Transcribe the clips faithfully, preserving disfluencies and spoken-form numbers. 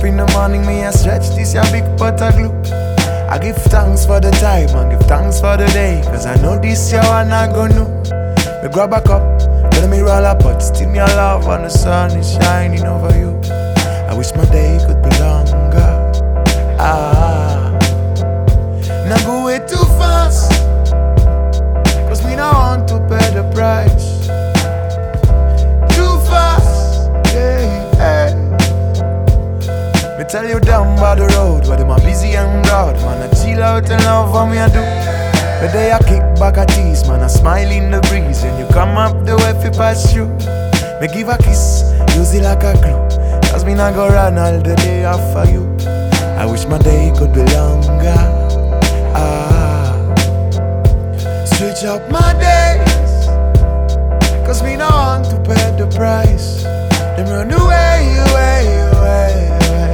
up in the morning, me I stretch this your big pot of glue. I give thanks for the time and give thanks for the day, cause I know this year one I go know. Me grab a cup, let me roll a pot, still me a love and the sun is shining over you. I wish my day could be longer. Ah, now go way too fast, cause me not want to pay the price. Too fast, yeah, yeah. Me tell you down by the road, where them are busy and broad. Man, I chill out and love what me I do. But they a kick back a tease, man, I smile in the breeze. When you come up the way fi pass through, me give a kiss, use it like a glue, cause me not go run all the day after you. I wish my day could be longer. Ah, switch up my days, cause me not want to pay the price. Them run away, away, away,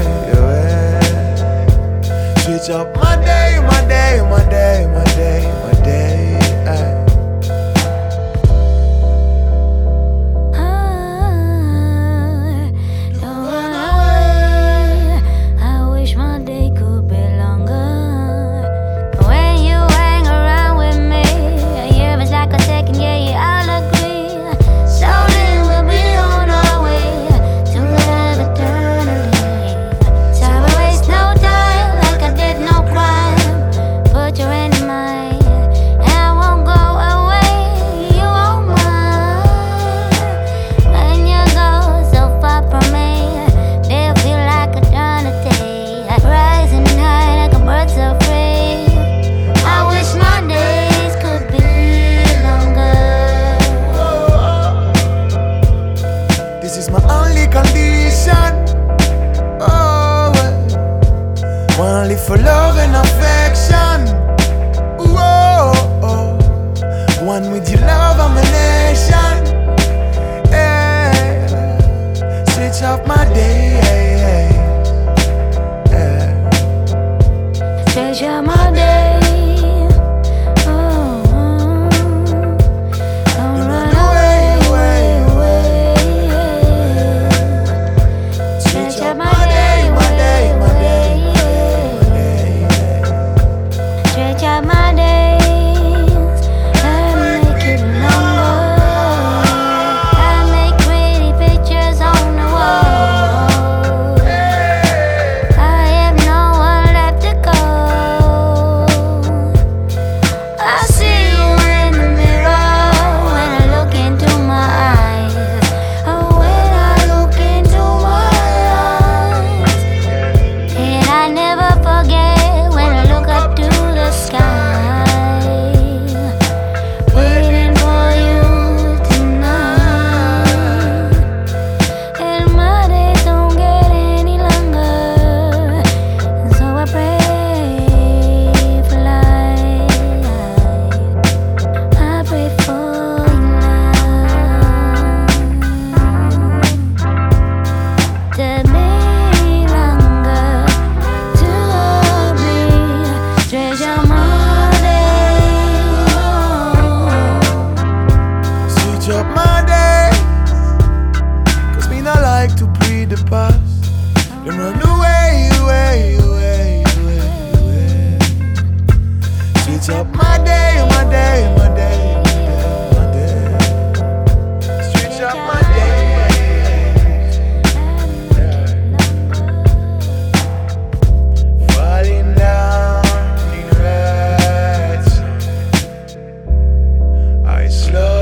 away, away. Switch up my day, my day, my day, my day, my day, ay. Only for love and affection. Whoa, oh. One with your love and my nation. Yeah. Switch up my day. Yeah. Switch up my day. Up my days, cause me not like to breathe the past. Them run away, away, away, away, away. Switch up my day, my day, my day, my day, my day. Switch up my day. Falling down in reds, I slow.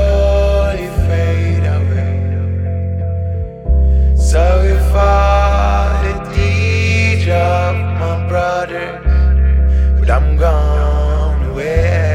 Sorry for the teacher of my brothers, but I'm gone away.